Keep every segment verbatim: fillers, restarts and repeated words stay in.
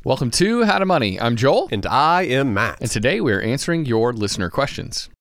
Welcome to How to Money. I'm Joel. And I am Matt. And today we're answering your listener questions.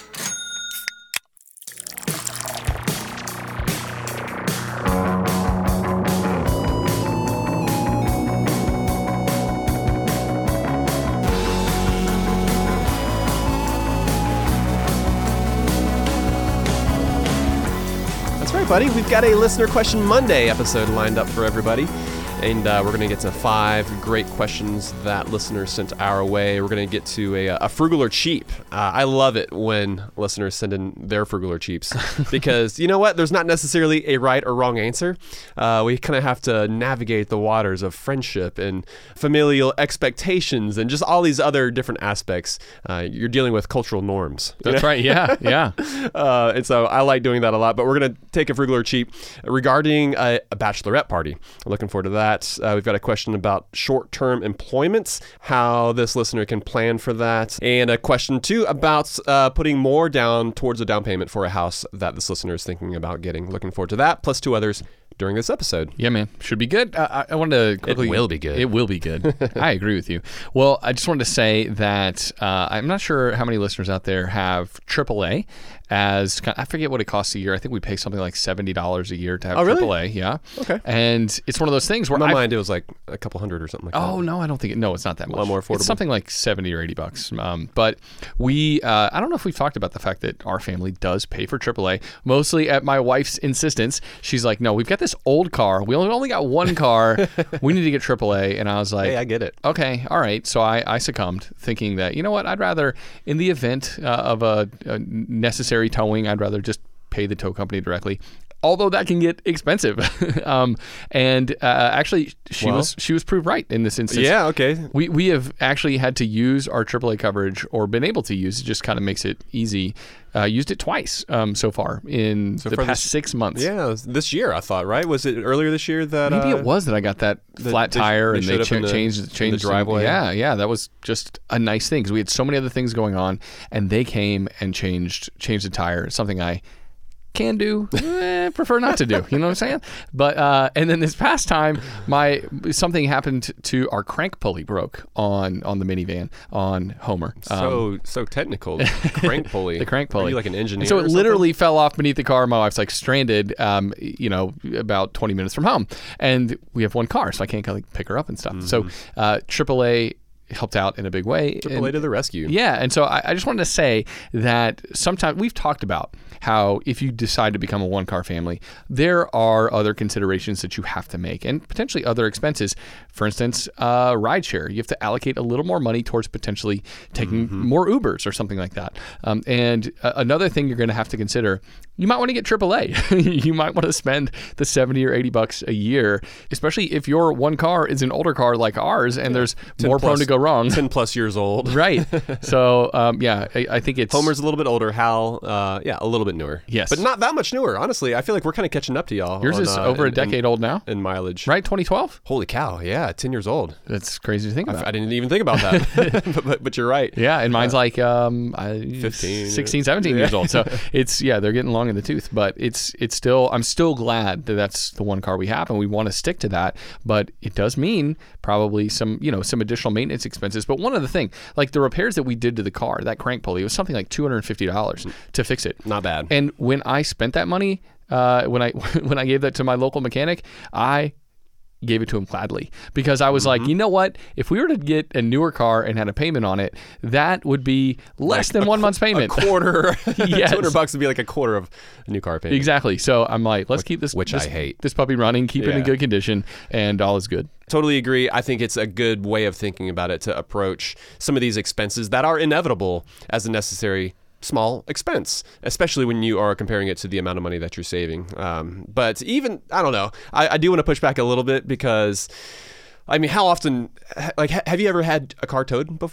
That's right, buddy. We've got a Listener Question Monday episode lined up for everybody. And uh, we're going to get to five great questions that listeners sent our way. We're going to get to a, a frugal or cheap. Uh, I love it when listeners send in their frugal or cheaps because, you know what? There's not necessarily a right or wrong answer. Uh, we kind of have to navigate the waters of friendship and familial expectations and just all these other different aspects. Uh, you're dealing with cultural norms. That's right. Yeah. Yeah. uh, and so I like doing that a lot. But we're going to take a frugal or cheap regarding a, a bachelorette party. I'm looking forward to that. Uh, we've got a question about short-term employments, how this listener can plan for that, and a question too about uh, putting more down towards a down payment for a house that this listener is thinking about getting. Looking forward to that, plus two others during this episode. Yeah, man. Should be good. Uh, I, I wanted to quickly... It will be good. It will be good. I agree with you. Well, I just wanted to say that uh, I'm not sure how many listeners out there have triple A as... I forget what it costs a year. I think we pay something like seventy dollars a year to have oh, really? triple A. Yeah. Okay. And it's one of those things where... In my I've, mind, it was like a couple hundred or something like oh, that. Oh, no, I don't think... It, no, it's not that much. A lot more affordable. It's something like seventy or eighty bucks. Um, but we... Uh, I don't know if we've talked about the fact that our family does pay for triple A, mostly at my wife's insistence. She's like, no, we've got this old car. We only got one car. We need to get triple A. And I was like, hey, I get it. Okay, all right. So I, I succumbed, thinking that, you know what, I'd rather, in the event uh, of a, a necessary towing, I'd rather just pay the tow company directly. Although that can get expensive. um, and uh, actually, she well, was she was proved right in this instance. Yeah, okay. We we have actually had to use our triple A coverage, or been able to use, it just kind of makes it easy. Uh, used it twice um, so far in so the past this, six months. Yeah, this year I thought, right? Was it earlier this year that maybe uh, it was that I got that the, flat tire they, and they they ch- the, changed changed the driveway? Yeah, yeah, that was just a nice thing because we had so many other things going on, and they came and changed changed the tire. Something I can do, eh, prefer not to do. You know what I'm saying? But uh, and then this past time, my something happened to our crank pulley broke on on the minivan on Homer. So um, so technical. Crank pulley. The crank pulley. Are you like an engineer? And so it or literally something? fell off beneath the car. My wife's like stranded. Um, you know, about twenty minutes from home, and we have one car, so I can't like pick her up and stuff. Mm-hmm. So uh, triple A helped out in a big way. triple A to the rescue. Yeah, and so I, I just wanted to say that sometimes we've talked about how if you decide to become a one-car family, there are other considerations that you have to make and potentially other expenses. For instance, uh, rideshare. You have to allocate a little more money towards potentially taking mm-hmm. more Ubers or something like that. Um, and uh, another thing you're going to have to consider, you might want to get triple A. You might want to spend the seventy or eighty bucks a year, especially if your one car is an older car like ours and yeah. there's more plus, prone to go wrong. ten plus years old. Right. So, um, yeah, I, I think it's... Homer's a little bit older. Hal, uh, yeah, a little bit newer. Yes. But not that much newer, honestly. I feel like we're kind of catching up to y'all. Yours on, is uh, over in, a decade in, old now? In mileage. Right, twenty twelve? Holy cow, yeah, ten years old. That's crazy to think about. I, I didn't even think about that. but, but, but you're right. Yeah, and mine's uh, like um, fifteen, sixteen, seventeen yeah. years old. So it's, yeah, they're getting long in the tooth. But it's it's still, I'm still glad that that's the one car we have and we want to stick to that. But it does mean probably some, you know, some additional maintenance expenses. But one other thing, like the repairs that we did to the car, that crank pulley, it was something like two hundred fifty dollars to fix it. Not bad. And when I spent that money, uh, when I when I gave that to my local mechanic, I gave it to him gladly because I was mm-hmm. like, you know what? If we were to get a newer car and had a payment on it, that would be less like than one qu- month's payment. A quarter. Yes. two hundred bucks would be like a quarter of a new car payment. Exactly. So I'm like, let's keep this, which this, I hate. this puppy running, keep yeah. it in good condition, and all is good. Totally agree. I think it's a good way of thinking about it to approach some of these expenses that are inevitable as a necessary small expense, especially when you are comparing it to the amount of money that you're saving. Um, but even, I don't know, I, I do want to push back a little bit because, I mean, how often, like, have you ever had a car towed before?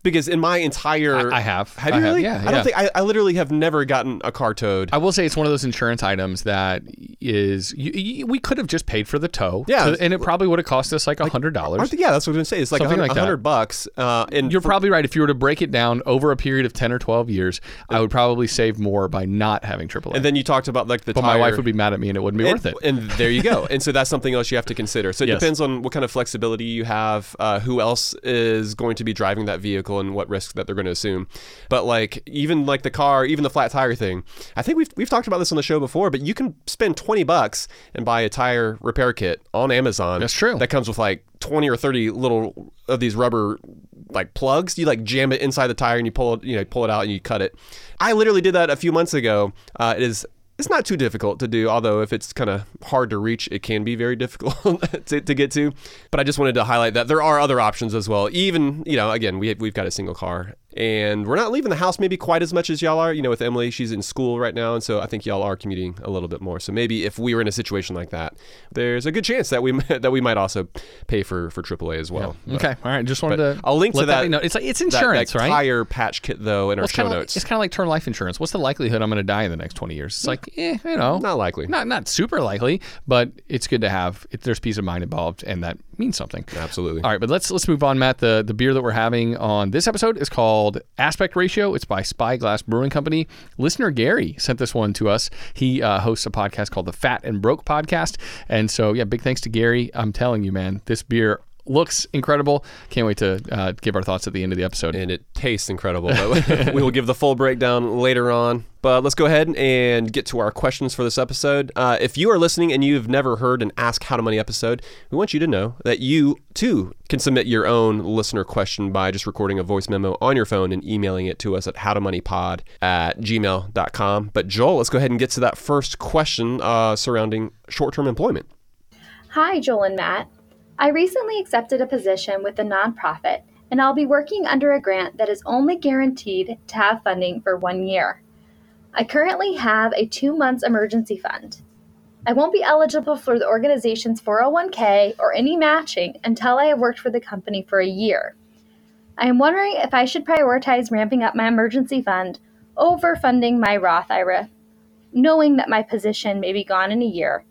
Because in my entire... I, I have. Have I you really? Have, yeah. I don't yeah. think... I, I literally have never gotten a car towed. I will say it's one of those insurance items that is... You, you, we could have just paid for the tow. Yeah. To, and it probably would have cost us like one hundred dollars. Yeah, that's what I was going to say. It's like Something one hundred, like that. one hundred bucks. Uh, and You're for, probably right. If you were to break it down over a period of ten or twelve years, I would probably save more by not having triple A. And then you talked about like the But tire. my wife would be mad at me and it wouldn't be and, worth it. And there you go. And so that's something else you have to consider. So it Yes. depends on what kind of flexibility you have, uh, who else is going to be driving that vehicle and what risks that they're going to assume. But like even like the car, even the flat tire thing, I think we've we've talked about this on the show before, but you can spend twenty bucks and buy a tire repair kit on Amazon. That's true. That comes with like twenty or thirty little of these rubber like plugs. You like jam it inside the tire and you pull it, you know, pull it out and you cut it. I literally did that a few months ago. Uh, it is It's not too difficult to do, although if it's kind of hard to reach, it can be very difficult to, to get to. But I just wanted to highlight that there are other options as well. Even, you know, again, we, we've got a single car and we're not leaving the house maybe quite as much as y'all are. You know, with Emily, she's in school right now. And so I think y'all are commuting a little bit more. So maybe if we were in a situation like that, there's a good chance that we that we might also pay for, for triple A as well. Yeah. But, okay. All right. Just wanted to I'll link let to that. Be known. It's like it's that, insurance, that right? tire patch kit, though, in Well, our it's show kinda notes. Like, it's kind of like term life insurance. What's the likelihood I'm going to die in the next twenty years? It's like, eh, you know. Not likely. Not not super likely, but it's good to have. It, there's peace of mind involved, and that means something. Absolutely. All right, but let's let's move on, Matt. The the beer that we're having on this episode is called Aspect Ratio. It's by Spyglass Brewing Company. Listener Gary sent this one to us. He uh, hosts a podcast called the Fat and Broke Podcast, and so yeah, big thanks to Gary. I'm telling you, man, this beer looks incredible. Can't wait to uh, give our thoughts at the end of the episode. And it tastes incredible. But we will give the full breakdown later on. But let's go ahead and get to our questions for this episode. Uh, if you are listening and you've never heard an Ask How to Money episode, we want you to know that you, too, can submit your own listener question by just recording a voice memo on your phone and emailing it to us at howtomoneypod at gmail dot com. But Joel, let's go ahead and get to that first question uh, surrounding short-term employment. Hi, Joel and Matt. I recently accepted a position with a nonprofit, and I'll be working under a grant that is only guaranteed to have funding for one year. I currently have a two months emergency fund. I won't be eligible for the organization's four oh one k or any matching until I have worked for the company for a year. I am wondering if I should prioritize ramping up my emergency fund over funding my Roth I R A, knowing that my position may be gone in a year,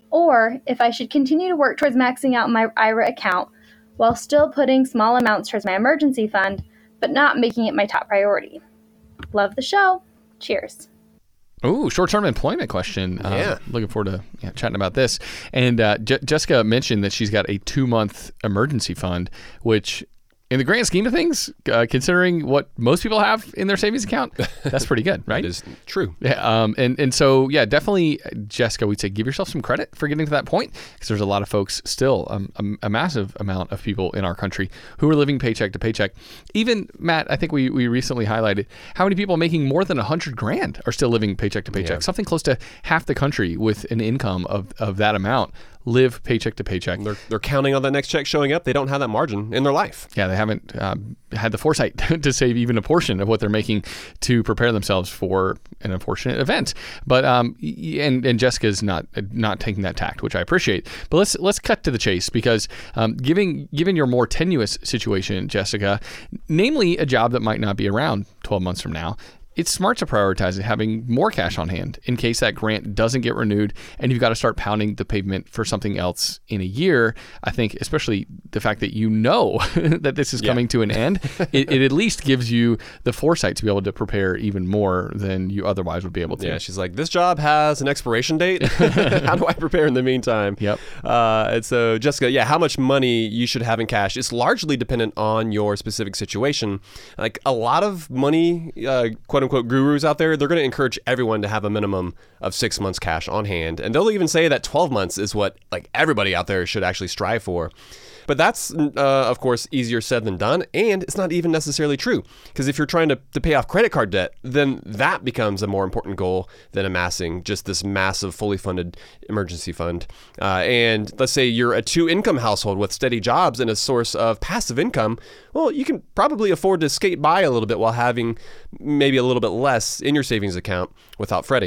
or if I should continue to work towards maxing out my I R A account while still putting small amounts towards my emergency fund, but not making it my top priority. Love the show. Cheers. Ooh, short-term employment question. Uh, Yeah. Looking forward to yeah, chatting about this. And uh, Je- Jessica mentioned that she's got a two-month emergency fund, which in the grand scheme of things, uh, considering what most people have in their savings account, that's pretty good, right? It is true. Yeah, um, and, and so, yeah, definitely, Jessica, we'd say give yourself some credit for getting to that point, because there's a lot of folks still, um, a, a massive amount of people in our country who are living paycheck to paycheck. Even, Matt, I think we, we recently highlighted how many people making more than one hundred grand are still living paycheck to paycheck. Yeah. Something close to half the country with an income of, of that amount live paycheck to paycheck. They're, they're counting on that next check showing up. They don't have that margin in their life. Yeah, they haven't um, had the foresight to save even a portion of what they're making to prepare themselves for an unfortunate event. But um, y- and and Jessica's not not taking that tact, which I appreciate. But let's let's cut to the chase, because um, giving given your more tenuous situation, Jessica, namely a job that might not be around twelve months from now, it's smart to prioritize having more cash on hand in case that grant doesn't get renewed and you've got to start pounding the pavement for something else in a year. I think especially the fact that you know that this is Yeah. coming to an end, it, it at least gives you the foresight to be able to prepare even more than you otherwise would be able to. Yeah, she's like, this job has an expiration date. How do I prepare in the meantime? Yep. Uh, and so, Jessica, yeah, how much money you should have in cash is largely dependent on your specific situation. Like a lot of money, uh, quote unquote, gurus out there, they're going to encourage everyone to have a minimum of six months cash on hand. And they'll even say that twelve months is what like everybody out there should actually strive for. But that's, uh, of course, easier said than done, and it's not even necessarily true. Because if you're trying to, to pay off credit card debt, then that becomes a more important goal than amassing just this massive, fully funded emergency fund. Uh, and let's say you're a two-income household with steady jobs and a source of passive income, well, you can probably afford to skate by a little bit while having maybe a little bit less in your savings account without fretting.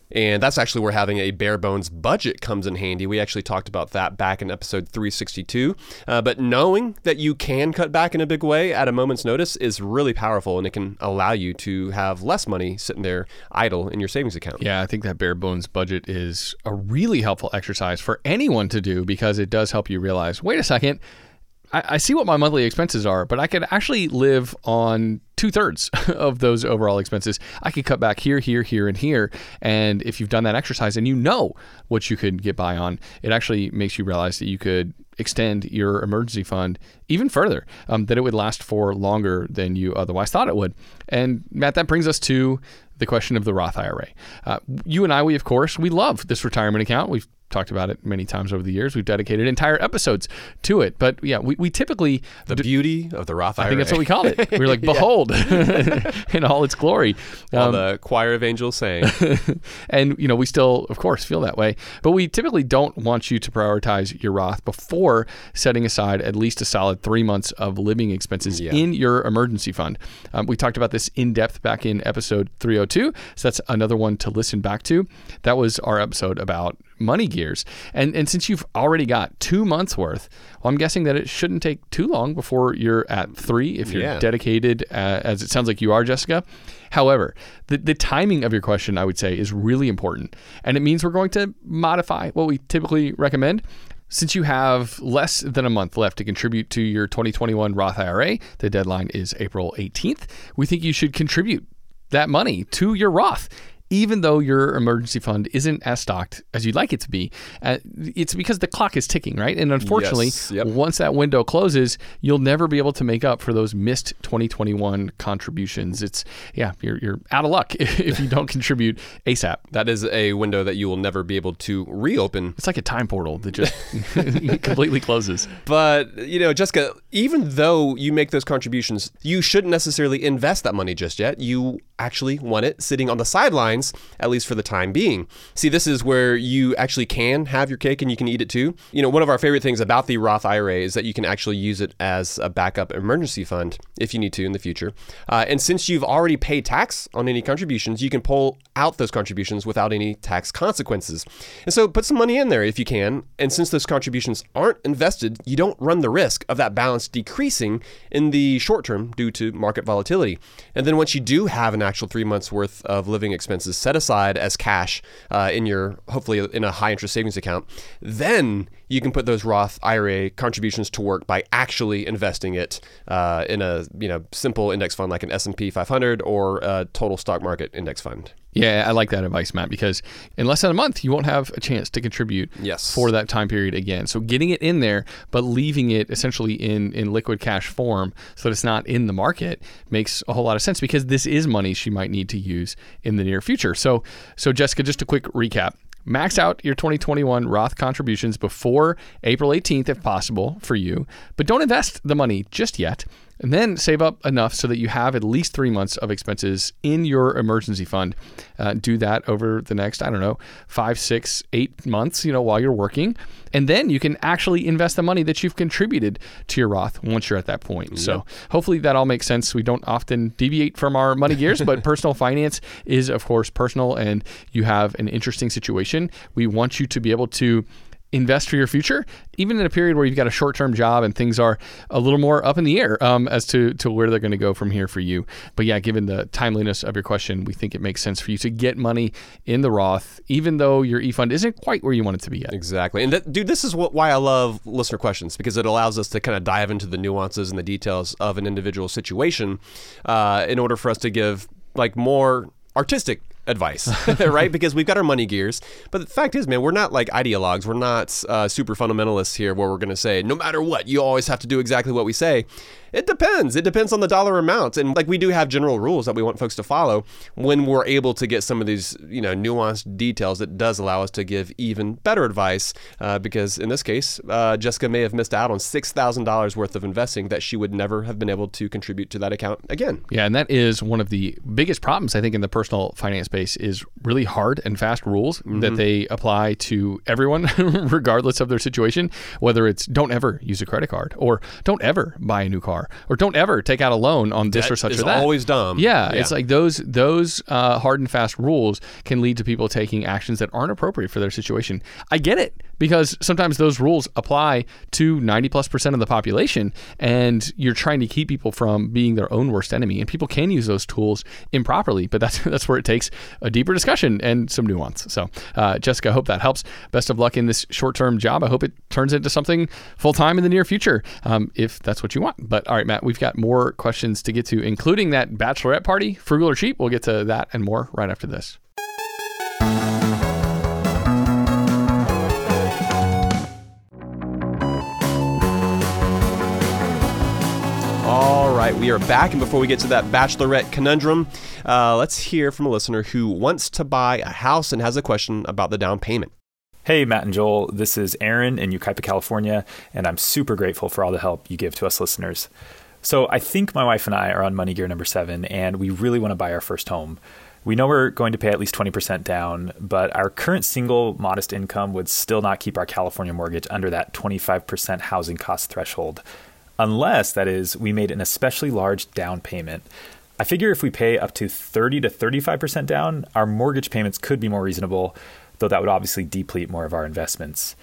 And that's actually where having a bare bones budget comes in handy. We actually talked about that back in episode three sixty-two. Uh, but knowing that you can cut back in a big way at a moment's notice is really powerful, and it can allow you to have less money sitting there idle in your savings account. Yeah, I think that bare bones budget is a really helpful exercise for anyone to do, because it does help you realize, wait a second, I, I see what my monthly expenses are, but I could actually live on two thirds of those overall expenses. I could cut back here, here, here, and here. And if you've done that exercise and you know what you could get by on, it actually makes you realize that you could extend your emergency fund even further, um, that it would last for longer than you otherwise thought it would. And Matt, that brings us to the question of the Roth I R A. Uh, you and I, we, of course, we love this retirement account. We've talked about it many times over the years. We've dedicated entire episodes to it. But yeah, we, we typically... The d- beauty of the Roth I R A. I think that's what we called it. We were like, behold, in all its glory. All um, the choir of angels saying. And, you know, we still, of course, feel that way. But we typically don't want you to prioritize your Roth before setting aside at least a solid three months of living expenses yeah. in your emergency fund. Um, we talked about this in depth back in episode three oh two. So that's another one to listen back to. That was our episode about money gears. And and since you've already got two months worth, well, I'm guessing that it shouldn't take too long before you're at three if you're yeah. dedicated, uh, as it sounds like you are, Jessica. However, the, the timing of your question, I would say, is really important. And it means we're going to modify what we typically recommend. Since you have less than a month left to contribute to your twenty twenty-one Roth I R A, the deadline is April eighteenth, we think you should contribute that money to your Roth, even though your emergency fund isn't as stocked as you'd like it to be. Uh, it's because the clock is ticking, right? And unfortunately, yes, yep. once that window closes, you'll never be able to make up for those missed twenty twenty-one contributions. It's, yeah, you're you're out of luck if you don't contribute ASAP. That is a window that you will never be able to reopen. It's like a time portal that just completely closes. But, you know, Jessica, even though you make those contributions, you shouldn't necessarily invest that money just yet. You actually want it sitting on the sidelines, at least for the time being. See, this is where you actually can have your cake and you can eat it too. You know, one of our favorite things about the Roth I R A is that you can actually use it as a backup emergency fund if you need to in the future. Uh, and since you've already paid tax on any contributions, you can pull out those contributions without any tax consequences. And so put some money in there if you can. And since those contributions aren't invested, you don't run the risk of that balance decreasing in the short term due to market volatility. And then once you do have an actual three months worth of living expenses set aside as cash uh, in your, hopefully in a high interest savings account, then you can put those Roth I R A contributions to work by actually investing it uh, in a you know simple index fund like an S and P five hundred or a total stock market index fund. Yeah, I like that advice, Matt, because in less than a month, you won't have a chance to contribute yes. for that time period again. So getting it in there, but leaving it essentially in, in liquid cash form so that it's not in the market makes a whole lot of sense, because this is money she might need to use in the near future. So, so Jessica, just a quick recap. Max out your twenty twenty-one Roth contributions before April eighteenth if possible for you, but don't invest the money just yet. And then save up enough so that you have at least three months of expenses in your emergency fund. Uh, do that over the next, I don't know, five, six, eight months, you know, while you're working. And then you can actually invest the money that you've contributed to your Roth once you're at that point. Yep. So hopefully that all makes sense. We don't often deviate from our money gears, but personal finance is, of course, personal, and you have an interesting situation. We want you to be able to invest for your future, even in a period where you've got a short-term job and things are a little more up in the air um, as to, to where they're going to go from here for you. But yeah, given the timeliness of your question, we think it makes sense for you to get money in the Roth, even though your e-fund isn't quite where you want it to be yet. Exactly. And that, dude, this is what, why I love listener questions, because it allows us to kind of dive into the nuances and the details of an individual situation uh, in order for us to give like more artistic advice, right? Because we've got our money gears. But the fact is, man, we're not like ideologues. We're not uh, super fundamentalists here where we're going to say, no matter what, you always have to do exactly what we say. It depends. It depends on the dollar amount. And like we do have general rules that we want folks to follow. When we're able to get some of these, you know, nuanced details, it does allow us to give even better advice uh, because in this case, uh, Jessica may have missed out on six thousand dollars worth of investing that she would never have been able to contribute to that account again. Yeah, and that is one of the biggest problems, I think, in the personal finance space is really hard and fast rules mm-hmm. that they apply to everyone, regardless of their situation, whether it's don't ever use a credit card or don't ever buy a new car car, or don't ever take out a loan on this That or such is or that. always dumb. Yeah, Yeah. it's like those those uh, hard and fast rules can lead to people taking actions that aren't appropriate for their situation. I get it, because sometimes those rules apply to ninety plus percent of the population, and you're trying to keep people from being their own worst enemy. And people can use those tools improperly, but that's that's where it takes a deeper discussion and some nuance. So, uh, Jessica, I hope that helps. Best of luck in this short-term job. I hope it turns into something full-time in the near future, um, if that's what you want. But all right, Matt, we've got more questions to get to, including that bachelorette party, frugal or cheap. We'll get to that and more right after this. All right, we are back, and before we get to that bachelorette conundrum, uh, let's hear from a listener who wants to buy a house and has a question about the down payment. Hey, Matt and Joel. This is Aaron in Yucaipa, California, and I'm super grateful for all the help you give to us listeners. So I think my wife and I are on money gear number seven, and we really want to buy our first home. We know we're going to pay at least twenty percent down, but our current single modest income would still not keep our California mortgage under that twenty-five percent housing cost threshold. Unless, that is, we made an especially large down payment. I figure if we pay up to thirty to thirty-five percent down, our mortgage payments could be more reasonable, though that would obviously deplete more of our investments.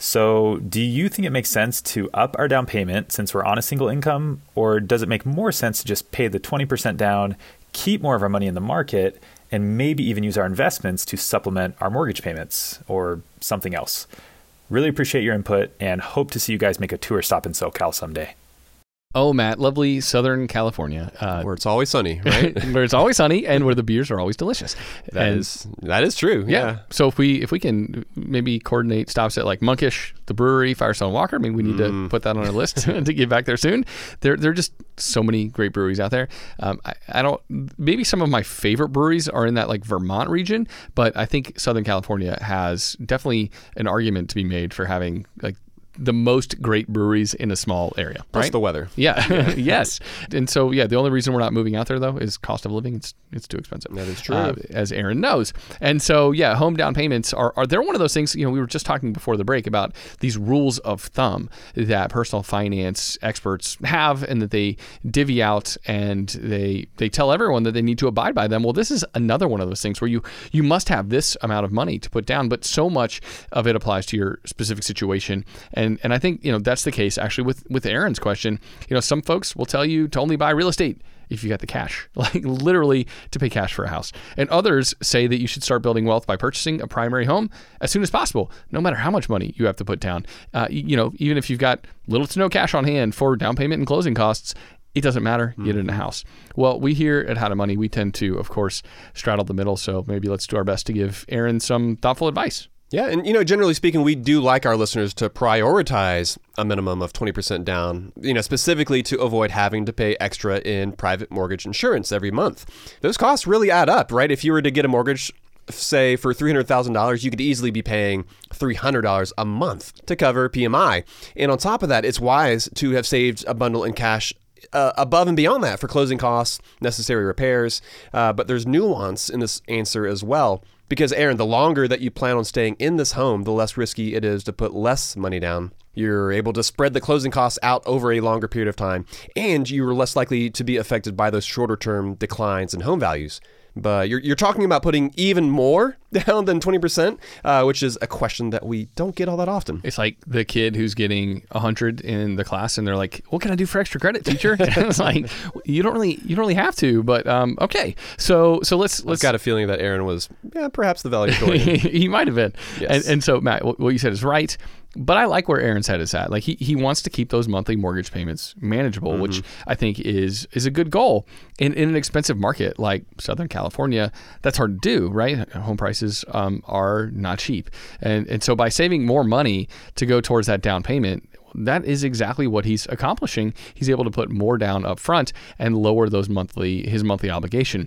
So do you think it makes sense to up our down payment since we're on a single income, or does it make more sense to just pay the twenty percent down, keep more of our money in the market, and maybe even use our investments to supplement our mortgage payments or something else? Really appreciate your input and hope to see you guys make a tour stop in SoCal someday. Oh, Matt, lovely Southern California. Uh, Where it's always sunny, right? where it's always sunny and where the beers are always delicious. That and, is that is true. yeah. Yeah. So if we if we can maybe coordinate stops at like Monkish, the brewery, Firestone Walker, I mean, we need Mm. to put that on our list to get back there soon. There there are just so many great breweries out there. Um, I, I don't, maybe some of my favorite breweries are in that like Vermont region, but I think Southern California has definitely an argument to be made for having like the most great breweries in a small area. Plus right? the weather. Yeah. Yes. And so, yeah, the only reason we're not moving out there, though, is cost of living. It's it's too expensive. That is true. Uh, as Aaron knows. And so, yeah, home down payments are, are they're one of those things, you know, we were just talking before the break about these rules of thumb that personal finance experts have and that they divvy out and they they tell everyone that they need to abide by them. Well, this is another one of those things where you you must have this amount of money to put down, but so much of it applies to your specific situation. And and I think, you know, that's the case actually with, with Aaron's question. You know, some folks will tell you to only buy real estate if you got the cash, like literally to pay cash for a house. And others say that you should start building wealth by purchasing a primary home as soon as possible, no matter how much money you have to put down. Uh, you know, even if you've got little to no cash on hand for down payment and closing costs, it doesn't matter. Get it in a house. Well, we here at How to Money, we tend to, of course, straddle the middle. So maybe let's do our best to give Aaron some thoughtful advice. Yeah, and you know, generally speaking, we do like our listeners to prioritize a minimum of twenty percent down, you know, specifically to avoid having to pay extra in private mortgage insurance every month. Those costs really add up, right? If you were to get a mortgage, say for three hundred thousand dollars, you could easily be paying three hundred dollars a month to cover P M I. And on top of that, it's wise to have saved a bundle in cash Uh, above and beyond that for closing costs, necessary repairs. Uh, but there's nuance in this answer as well. Because, Aaron, the longer that you plan on staying in this home, the less risky it is to put less money down. You're able to spread the closing costs out over a longer period of time, and you're less likely to be affected by those shorter-term declines in home values. But you're you're talking about putting even more down than twenty percent, uh, which is a question that we don't get all that often. It's like the kid who's getting one hundred in the class and they're like, what can I do for extra credit, teacher? It's like, you don't really you don't really have to, but um, okay. So so let's let's I've got a feeling that Aaron was yeah, perhaps the valedictorian. He might have been. Yes. And, and so, Matt, what you said is right. But I like where Aaron's head is at. Like he, he wants to keep those monthly mortgage payments manageable, mm-hmm. which I think is is a good goal. In in an expensive market like Southern California, that's hard to do, right? Home prices um, are not cheap. And and so by saving more money to go towards that down payment, that is exactly what he's accomplishing. He's able to put more down up front and lower those monthly his monthly obligation.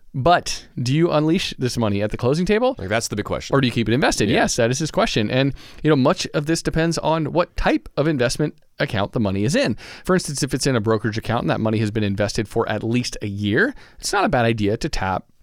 But do you unleash this money at the closing table? Like that's the big question. Or do you keep it invested? Yeah. Yes, that is his question. And you know, much of this depends on what type of investment account the money is in. For instance, if it's in a brokerage account and that money has been invested for at least a year, it's not a bad idea to tap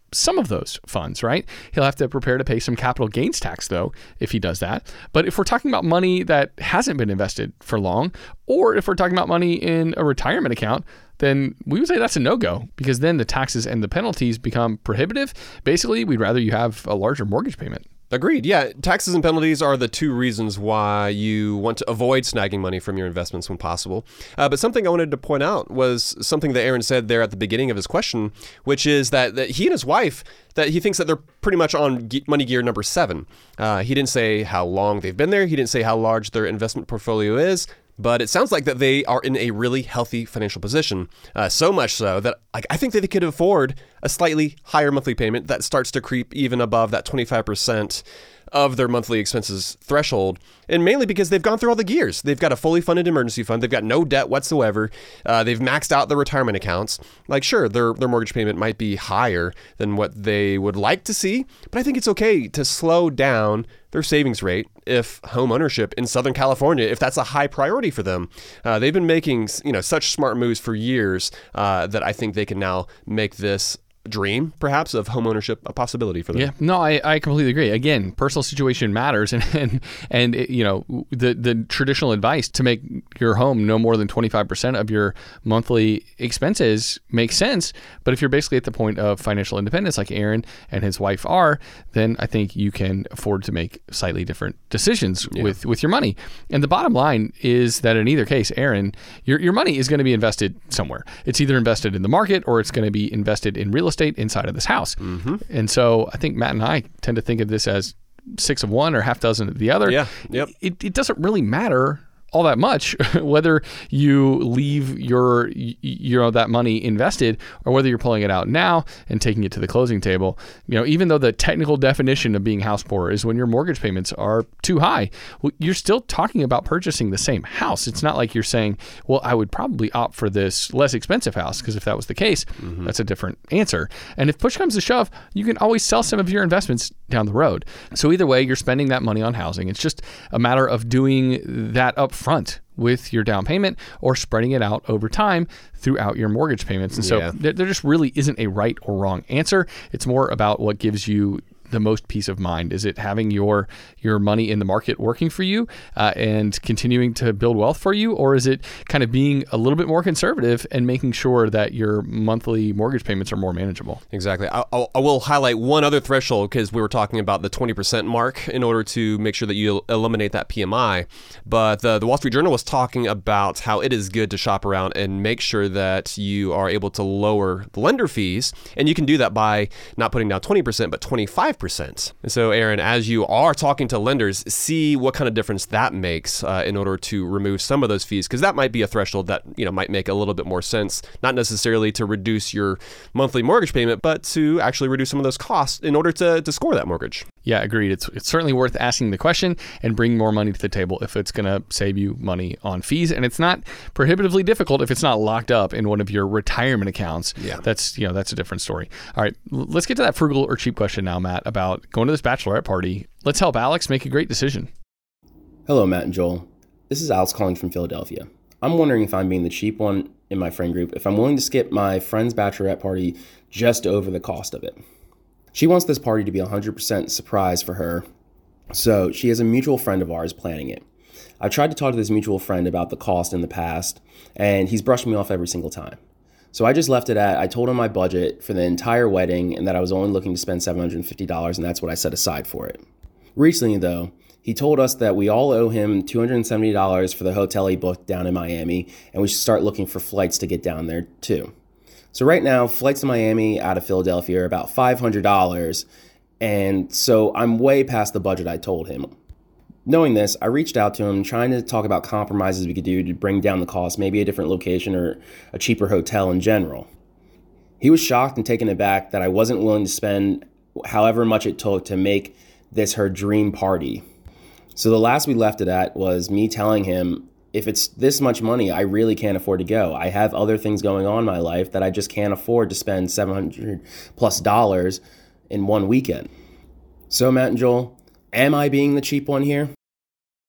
some of those funds, right? He'll have to prepare to pay some capital gains tax, though, if he does that. But if we're talking about money that hasn't been invested for long, or if we're talking about money in a retirement account, then we would say that's a no-go, because then the taxes and the penalties become prohibitive. Basically, we'd rather you have a larger mortgage payment. Agreed. Yeah, taxes and penalties are the two reasons why you want to avoid snagging money from your investments when possible. Uh, but something I wanted to point out was something that Aaron said there at the beginning of his question, which is that, that he and his wife, that he thinks that they're pretty much on ge- money gear number seven. Uh, he didn't say how long they've been there. He didn't say how large their investment portfolio is. But it sounds like that they are in a really healthy financial position, uh, so much so that like, I think that they could afford a slightly higher monthly payment that starts to creep even above that twenty-five percent of their monthly expenses threshold, and mainly because they've gone through all the gears. They've got a fully funded emergency fund. They've got no debt whatsoever. Uh, they've maxed out their retirement accounts. Like, sure, their their mortgage payment might be higher than what they would like to see, but I think it's okay to slow down their savings rate if home ownership in Southern California, if that's a high priority for them. Uh, they've been making, you know, such smart moves for years uh, that I think they can now make this dream, perhaps, of home ownership a possibility for them. Yeah, no, I, I completely agree. Again, personal situation matters, and and, and it, you know, the the traditional advice to make your home no more than twenty-five percent of your monthly expenses makes sense. But if you're basically at the point of financial independence, like Aaron and his wife are, then I think you can afford to make slightly different decisions yeah. with with your money. And the bottom line is that in either case, Aaron, your your money is going to be invested somewhere. It's either invested in the market or it's going to be invested in real estate inside of this house. Mm-hmm. And so I think Matt and I tend to think of this as six of one or half dozen of the other. Yeah. Yep. It, it doesn't really matter all that much whether you leave your you know that money invested or whether you're pulling it out now and taking it to the closing table. You know, even though the technical definition of being house poor is when your mortgage payments are too high, well, you're still talking about purchasing the same house. It's not like you're saying, well, I would probably opt for this less expensive house, because if that was the case, mm-hmm. that's a different answer. And if push comes to shove, you can always sell some of your investments down the road. So either way, you're spending that money on housing. It's just a matter of doing that up front with your down payment or spreading it out over time throughout your mortgage payments. And so yeah. there, there just really isn't a right or wrong answer. It's more about what gives you the most peace of mind. Is it having your your money in the market working for you uh, and continuing to build wealth for you? Or is it kind of being a little bit more conservative and making sure that your monthly mortgage payments are more manageable? Exactly. I, I'll, I will highlight one other threshold, because we were talking about the twenty percent mark in order to make sure that you eliminate that P M I. But the, the Wall Street Journal was talking about how it is good to shop around and make sure that you are able to lower the lender fees. And you can do that by not putting down twenty percent, but twenty-five percent. And so, Aaron, as you are talking to lenders, see what kind of difference that makes uh, in order to remove some of those fees, because that might be a threshold that, you know, might make a little bit more sense, not necessarily to reduce your monthly mortgage payment, but to actually reduce some of those costs in order to, to score that mortgage. Yeah, agreed. It's it's certainly worth asking the question and bringing more money to the table if it's going to save you money on fees. And it's not prohibitively difficult if it's not locked up in one of your retirement accounts. Yeah. That's, you know, that's a different story. All right, let's get to that frugal or cheap question now, Matt, about going to this bachelorette party. Let's help Alex make a great decision. Hello, Matt and Joel. This is Alex calling from Philadelphia. I'm wondering if I'm being the cheap one in my friend group, if I'm willing to skip my friend's bachelorette party just over the cost of it. She wants this party to be one hundred percent surprise for her, so she has a mutual friend of ours planning it. I've tried to talk to this mutual friend about the cost in the past, and he's brushed me off every single time. So I just left it at, I told him my budget for the entire wedding and that I was only looking to spend seven hundred fifty dollars, and that's what I set aside for it. Recently, though, he told us that we all owe him two hundred seventy dollars for the hotel he booked down in Miami, and we should start looking for flights to get down there, too. So right now, flights to Miami out of Philadelphia are about five hundred dollars, and so I'm way past the budget I told him. Knowing this, I reached out to him, trying to talk about compromises we could do to bring down the cost, maybe a different location or a cheaper hotel in general. He was shocked and taken aback that I wasn't willing to spend however much it took to make this her dream party. So the last we left it at was me telling him, if it's this much money, I really can't afford to go. I have other things going on in my life that I just can't afford to spend seven hundred plus dollars in one weekend. So Matt and Joel, am I being the cheap one here?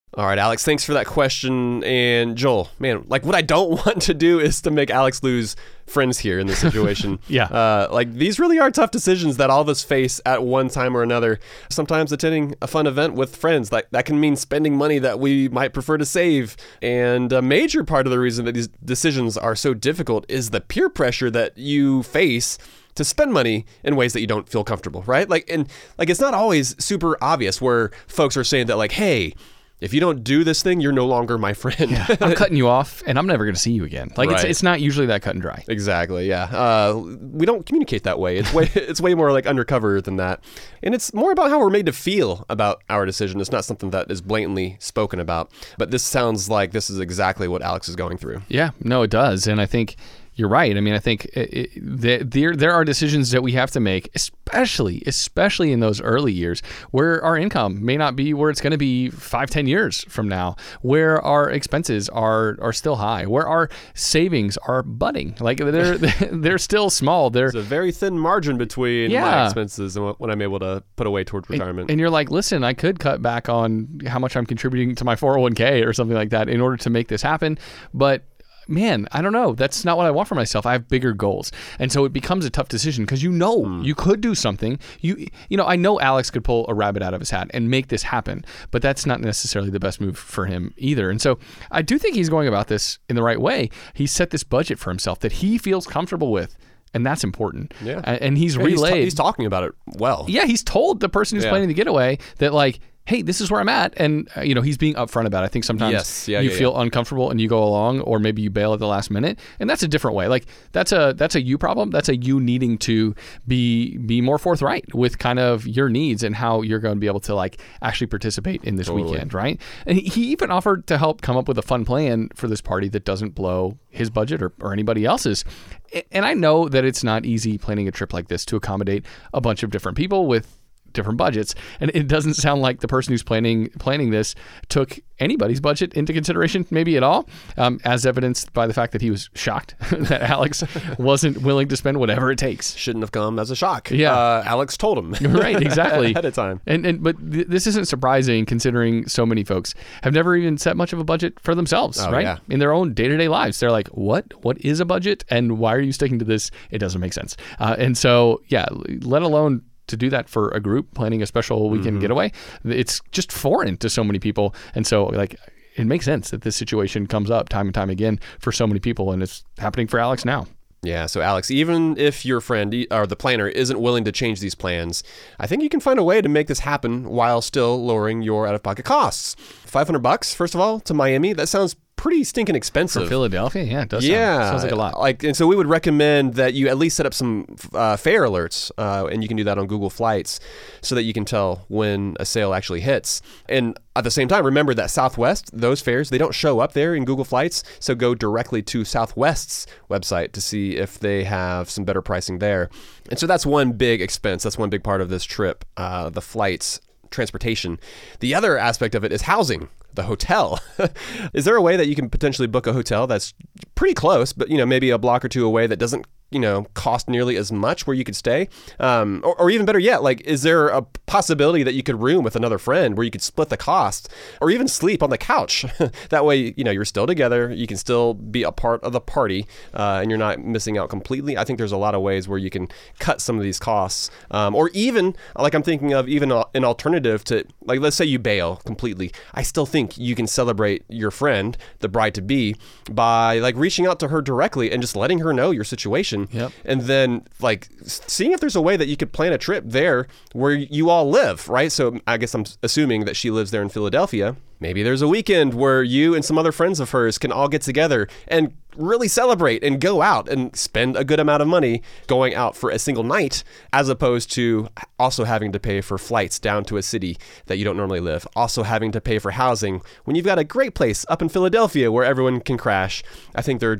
All right, Alex, thanks for that question. And Joel, man, like what I don't want to do is to make Alex lose friends here in this situation. Yeah. Uh, like these really are tough decisions that all of us face at one time or another. Sometimes attending a fun event with friends, like that can mean spending money that we might prefer to save. And a major part of the reason that these decisions are so difficult is the peer pressure that you face to spend money in ways that you don't feel comfortable, right? Like, and like it's not always super obvious where folks are saying that like, hey, if you don't do this thing, you're no longer my friend. Yeah. I'm cutting you off, and I'm never going to see you again. Like Right. it's it's not usually that cut and dry. Exactly. Yeah. Uh, we don't communicate that way. It's way it's way more like undercover than that, and it's more about how we're made to feel about our decision. It's not something that is blatantly spoken about. But this sounds like this is exactly what Alex is going through. Yeah, no, it does, and I think you're right. I mean, I think it, it, there there are decisions that we have to make, especially especially in those early years where our income may not be where it's going to be five, ten years from now, where our expenses are are still high, where our savings are budding, like they're they're still small. They're There's a very thin margin between my Yeah. expenses and what, what I'm able to put away towards retirement. and you're like, listen, I could cut back on how much I'm contributing to my four oh one k or something like that in order to make this happen, but man, I don't know. That's not what I want for myself. I have bigger goals. And so it becomes a tough decision because you know mm. you could do something. You you know, I know Alex could pull a rabbit out of his hat and make this happen, but that's not necessarily the best move for him either. And so I do think he's going about this in the right way. He set this budget for himself that he feels comfortable with. And that's important. Yeah. And he's yeah, relayed. He's, ta- he's talking about it well. Yeah, he's told the person who's Yeah. planning the getaway that like, hey, this is where I'm at. And, uh, you know, he's being upfront about it. I think sometimes Yes. Yeah, you yeah, feel yeah. uncomfortable and you go along, or maybe you bail at the last minute. And that's a different way. Like that's a that's a you problem. That's a you needing to be be more forthright with kind of your needs and how you're going to be able to like actually participate in this Totally. weekend, right? And he, he even offered to help come up with a fun plan for this party that doesn't blow his budget or, or anybody else's. And I know that it's not easy planning a trip like this to accommodate a bunch of different people with different budgets, and it doesn't sound like the person who's planning planning this took anybody's budget into consideration, maybe at all, um, as evidenced by the fact that he was shocked that Alex wasn't willing to spend whatever it takes. Shouldn't have come as a shock. Yeah. Uh, Alex told him. Right, exactly. Ahead of time. And and but th- this isn't surprising considering so many folks have never even set much of a budget for themselves, Oh, right? yeah. In their own day-to-day lives. They're like, what? What is a budget? And why are you sticking to this? It doesn't make sense. Uh, and so, yeah, let alone to do that for a group planning a special weekend Mm-hmm. getaway, it's just foreign to so many people. And so, like, it makes sense that this situation comes up time and time again for so many people, and it's happening for Alex now. Yeah, so Alex, even if your friend or the planner isn't willing to change these plans, I think you can find a way to make this happen while still lowering your out-of-pocket costs. five hundred bucks, first of all, to Miami, that sounds pretty stinking expensive. For Philadelphia, yeah, it does. Yeah, sound, sounds like a lot. Like, and so we would recommend that you at least set up some uh, fare alerts, uh, and you can do that on Google Flights, so that you can tell when a sale actually hits. And at the same time, remember that Southwest, those fares, they don't show up there in Google Flights, so go directly to Southwest's website to see if they have some better pricing there. And so that's one big expense. That's one big part of this trip, uh, the flights, transportation. The other aspect of it is housing. The hotel. Is there a way that you can potentially book a hotel that's pretty close, but, you know, maybe a block or two away that doesn't, you know, cost nearly as much where you could stay? Um, or, or even better yet, like, is there a possibility that you could room with another friend where you could split the cost or even sleep on the couch? That way, you know, you're still together. You can still be a part of the party uh, and you're not missing out completely. I think there's a lot of ways where you can cut some of these costs. Um, or even, like I'm thinking of even an alternative to, like, let's say you bail completely. I still think you can celebrate your friend, the bride-to-be, by like reaching out to her directly and just letting her know your situation. Yep. And then like seeing if there's a way that you could plan a trip there where you all live, right? So I guess I'm assuming that she lives there in Philadelphia. Maybe there's a weekend where you and some other friends of hers can all get together and really celebrate and go out and spend a good amount of money going out for a single night, as opposed to also having to pay for flights down to a city that you don't normally live, also having to pay for housing when you've got a great place up in Philadelphia where everyone can crash. I think there are just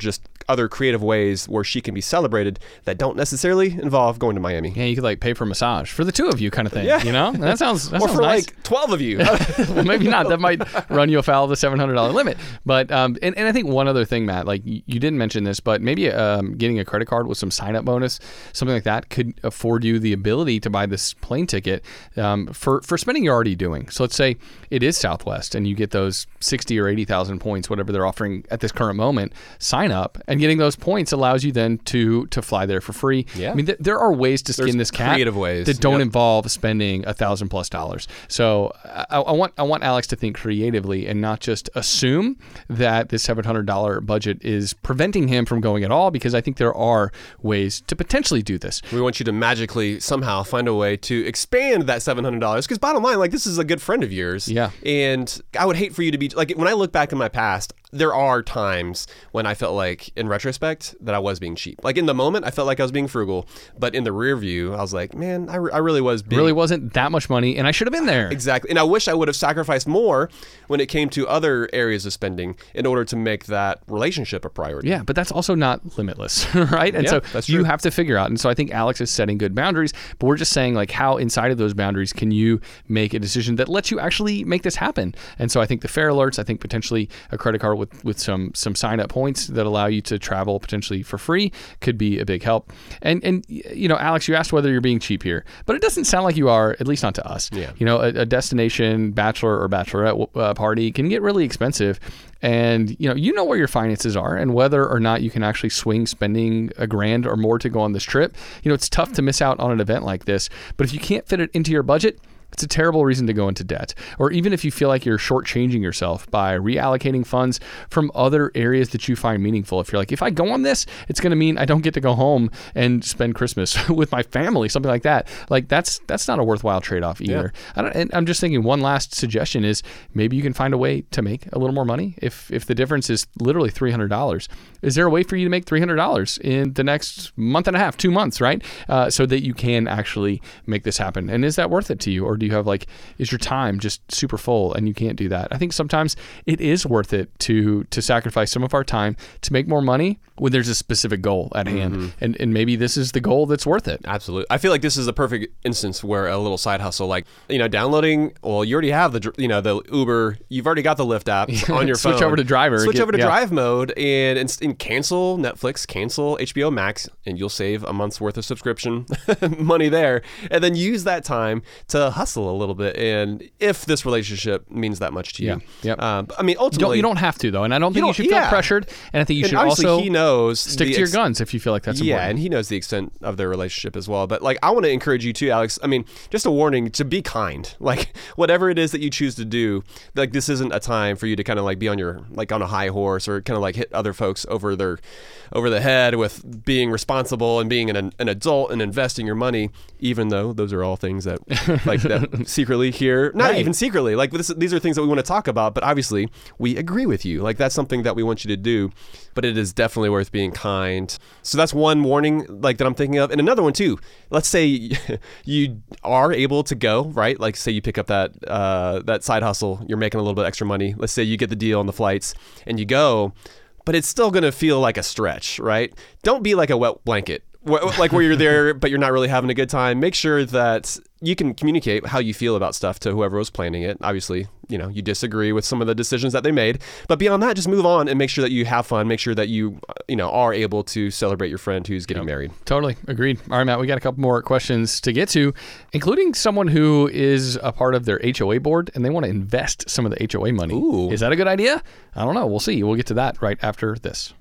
other creative ways where she can be celebrated that don't necessarily involve going to Miami. Yeah, you could like pay for a massage for the two of you kind of thing, Yeah. you know? That sounds that Or sounds for nice. like twelve of you. Well, maybe not. That might run you afoul of the seven hundred dollars limit. But um, and, and I think one other thing, Matt, like you, you didn't mention this, but maybe um, getting a credit card with some sign-up bonus, something like that, could afford you the ability to buy this plane ticket um, for for spending you're already doing. So let's say it is Southwest, and you get those sixty or eighty thousand points, whatever they're offering at this current moment. Sign up, and getting those points allows you then to to fly there for free. Yeah. I mean, th- there are ways to skin There's this cat creative ways. that don't Yep. involve spending a thousand plus dollars. So I, I want I want Alex to think creatively and not just assume that this seven hundred dollars budget is preventing him from going at all, because I think there are ways to potentially do this. We want you to magically somehow find a way to expand that seven hundred dollars, because bottom line, like, this is a good friend of yours. Yeah. And I would hate for you to be like, when I look back in my past, there are times when I felt like, in retrospect, that I was being cheap. Like, in the moment, I felt like I was being frugal, but in the rear view, I was like, man, I, re- I really was being... Really wasn't that much money, and I should have been there. Exactly. And I wish I would have sacrificed more when it came to other areas of spending in order to make that relationship a priority. Yeah, but that's also not limitless, right? And Yeah, so that's you true. have to figure out. And so I think Alex is setting good boundaries, but we're just saying, like, how inside of those boundaries can you make a decision that lets you actually make this happen? And so I think the fare alerts, I think potentially a credit card with, with some some sign up points that allow you to travel potentially for free could be a big help. And and you know, Alex, you asked whether you're being cheap here, but it doesn't sound like you are, at least not to us. Yeah. You know, a, a destination bachelor or bachelorette uh, party can get really expensive. And you know, you know where your finances are and whether or not you can actually swing spending a grand or more to go on this trip. You know, it's tough to miss out on an event like this, but if you can't fit it into your budget, it's a terrible reason to go into debt. Or even if you feel like you're shortchanging yourself by reallocating funds from other areas that you find meaningful. If you're like, if I go on this, it's going to mean I don't get to go home and spend Christmas with my family, something like that. Like that's that's not a worthwhile trade-off either. Yeah. I don't, and I'm just thinking one last suggestion is maybe you can find a way to make a little more money. If if the difference is literally three hundred dollars, is there a way for you to make three hundred dollars in the next month and a half, two months, right? Uh, so that you can actually make this happen. And is that worth it to you? Or do you have like, is your time just super full and you can't do that? I think sometimes it is worth it to to sacrifice some of our time to make more money when there's a specific goal at hand. Mm-hmm. And and maybe this is the goal that's worth it. Absolutely. I feel like this is a perfect instance where a little side hustle, like, you know, downloading, well, you already have the, dr- you know, the Uber, you've already got the Lyft app on your phone. Switch over to driver. and Switch get- over to yeah. drive mode and, and, and cancel Netflix, cancel H B O Max, and you'll save a month's worth of subscription money there. And then use that time to hustle a little bit. And if this relationship means that much to you. Yeah. Yep. Um, I mean, You don't, ultimately, you don't have to, though. And I don't think you, don't- should feel yeah. pressured. And I think you and should obviously also he knows stick the to your ex- guns if you feel like that's yeah, important. and he knows the extent of their relationship as well. But like, I want to encourage you too, Alex. I mean, just a warning to be kind. Like, whatever it is that you choose to do, like, this isn't a time for you to kind of like be on your like on a high horse or kind of like hit other folks over their over the head with being responsible and being an, an adult and investing your money. Even though those are all things that like that secretly here, not Right. even secretly, like this, these are things that we want to talk about. But obviously, we agree with you. Like, that's something that we want you to do. But it is definitely worth being kind. So that's one warning, like, that I'm thinking of. And another one too. Let's say you are able to go, right? Like, say you pick up that uh, that side hustle, you're making a little bit extra money. Let's say you get the deal on the flights and you go, but it's still going to feel like a stretch, right? Don't be like a wet blanket. Like where you're there, but you're not really having a good time. Make sure that you can communicate how you feel about stuff to whoever was planning it. Obviously, you know, you disagree with some of the decisions that they made, but beyond that, just move on and make sure that you have fun. Make sure that you, you know, are able to celebrate your friend who's getting married. Totally. Agreed. All right, Matt, we got a couple more questions to get to, including someone who is a part of their H O A board and they want to invest some of the H O A money. Ooh. Is that a good idea? I don't know. We'll see. We'll get to that right after this.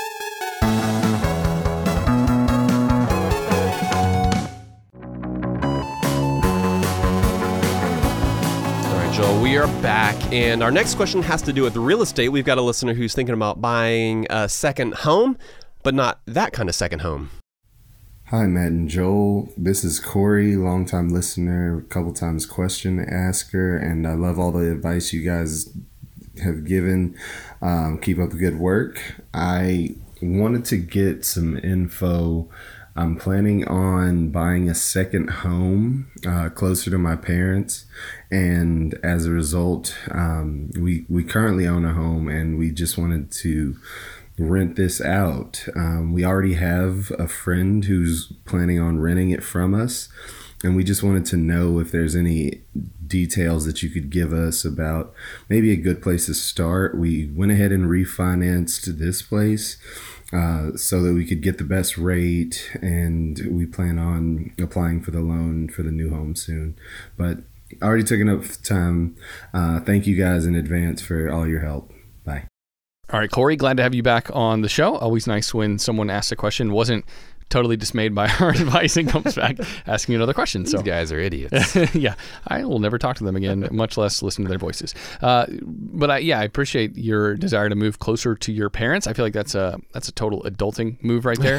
Joel, we are back, and our next question has to do with real estate. We've got a listener who's thinking about buying a second home, but not that kind of second home. Hi, Matt and Joel. This is Corey, longtime listener, a couple times question asker, and I love all the advice you guys have given. Um, keep up the good work. I wanted to get some info. I'm planning on buying a second home uh, closer to my parents, and as a result, um, we we currently own a home, and we just wanted to rent this out. Um, we already have a friend who's planning on renting it from us, and we just wanted to know if there's any details that you could give us about maybe a good place to start. We went ahead and refinanced this place uh, so that we could get the best rate, and we plan on applying for the loan for the new home soon. But I already took enough time. Uh, thank you guys in advance for all your help. Bye. All right, Corey, glad to have you back on the show. Always nice when someone asks a question, wasn't totally dismayed by our advice and comes back asking another question. These so guys are idiots. Yeah, I will never talk to them again, much less listen to their voices. Uh, but I, yeah, I appreciate your desire to move closer to your parents. I feel like that's a that's a total adulting move right there,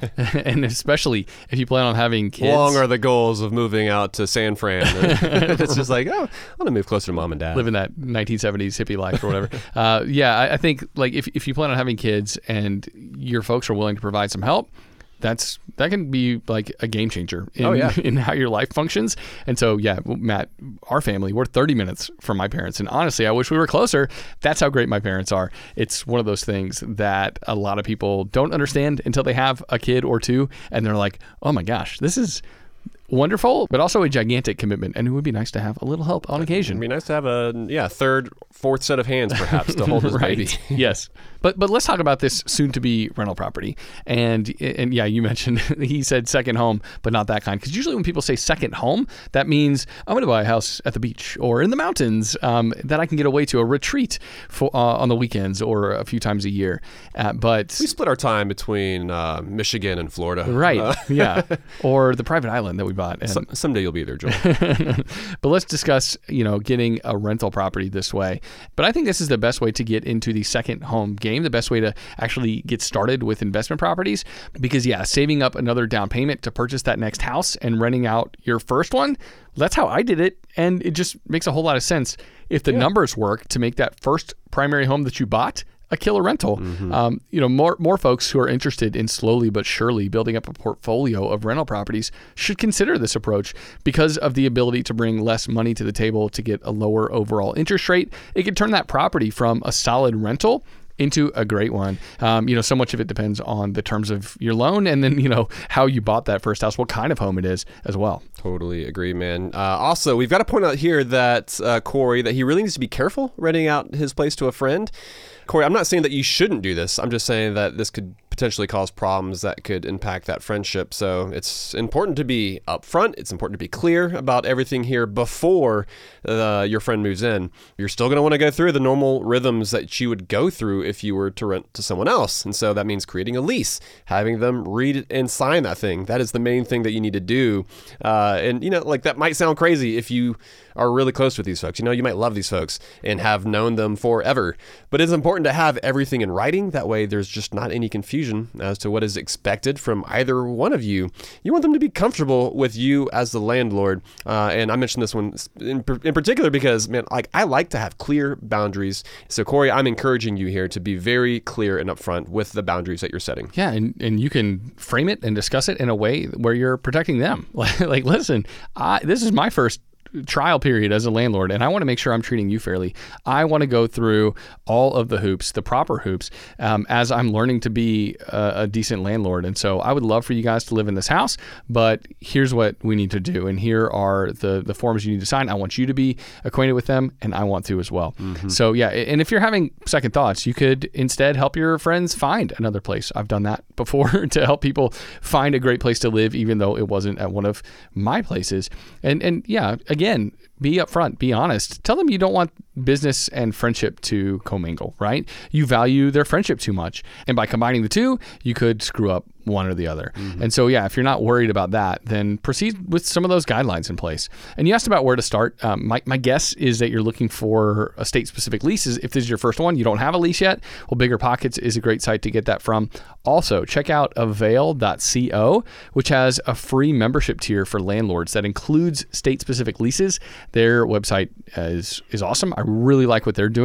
and especially if you plan on having kids. Long are the goals of moving out to San Fran. It's just like, oh, I want to move closer to mom and dad. Living that nineteen seventies hippie life or whatever. uh, yeah, I, I think like if if you plan on having kids and your folks are willing to provide some help, that's that can be like a game changer in, oh, yeah. in how your life functions. And so, yeah, Matt, our family, we're thirty minutes from my parents. And honestly, I wish we were closer. That's how great my parents are. It's one of those things that a lot of people don't understand until they have a kid or two. And they're like, oh my gosh, this is wonderful, but also a gigantic commitment. And it would be nice to have a little help on occasion. It'd be nice to have a yeah third, fourth set of hands perhaps to hold his right. baby. Yes. But but let's talk about this soon-to-be rental property. And, and yeah, you mentioned, he said second home, but not that kind. Because usually when people say second home, that means I'm going to buy a house at the beach or in the mountains um, that I can get away to, a retreat for uh, on the weekends or a few times a year. Uh, but we split our time between uh, Michigan and Florida. Right, Uh, yeah. Or the private island that we bought. And some, someday you'll be there, Joel. But let's discuss, you know, getting a rental property this way. But I think this is the best way to get into the second home game. The best way to actually get started with investment properties, because yeah, saving up another down payment to purchase that next house and renting out your first one, that's how I did it. And it just makes a whole lot of sense if the yeah. numbers work to make that first primary home that you bought a killer rental. Mm-hmm. Um, you know, more more folks who are interested in slowly but surely building up a portfolio of rental properties should consider this approach because of the ability to bring less money to the table to get a lower overall interest rate. It can turn that property from a solid rental into a great one. Um, you know, so much of it depends on the terms of your loan and then, you know, how you bought that first house, what kind of home it is as well. Totally agree, man. Uh, also, we've got to point out here that uh, Corey, that he really needs to be careful renting out his place to a friend. Corey, I'm not saying that you shouldn't do this. I'm just saying that this could potentially cause problems that could impact that friendship. So it's important to be upfront. It's important to be clear about everything here before uh, your friend moves in. You're still going to want to go through the normal rhythms that you would go through if you were to rent to someone else. And so that means creating a lease, having them read and sign that thing. That is the main thing that you need to do. Uh, and, you know, like that might sound crazy if you are really close with these folks. You know, you might love these folks and have known them forever. But it's important to have everything in writing. That way there's just not any confusion as to what is expected from either one of you. You want them to be comfortable with you as the landlord. Uh, and I mentioned this one in, in particular because, man, like I like to have clear boundaries. So, Corey, I'm encouraging you here to be very clear and upfront with the boundaries that you're setting. Yeah, and, and you can frame it and discuss it in a way where you're protecting them. Like, like listen, I, this is my first trial period as a landlord, and I want to make sure I'm treating you fairly. I want to go through all of the hoops, the proper hoops, um, as I'm learning to be a, a decent landlord. And so I would love for you guys to live in this house, but here's what we need to do. And here are the, the forms you need to sign. I want you to be acquainted with them, and I want to as well. Mm-hmm. So yeah, and if you're having second thoughts, you could instead help your friends find another place. I've done that before to help people find a great place to live, even though it wasn't at one of my places. And, and yeah, again, Again, be upfront, be honest. Tell them you don't want business and friendship to commingle, right? You value their friendship too much. And by combining the two, you could screw up one or the other. Mm-hmm. And so, yeah, if you're not worried about that, then proceed with some of those guidelines in place. And you asked about where to start. Um, my, my guess is that you're looking for a state-specific lease. If this is your first one, you don't have a lease yet, well, Bigger Pockets is a great site to get that from. Also, check out avail dot co, which has a free membership tier for landlords that includes state-specific leases. Their website is, is awesome. I really like what they're doing.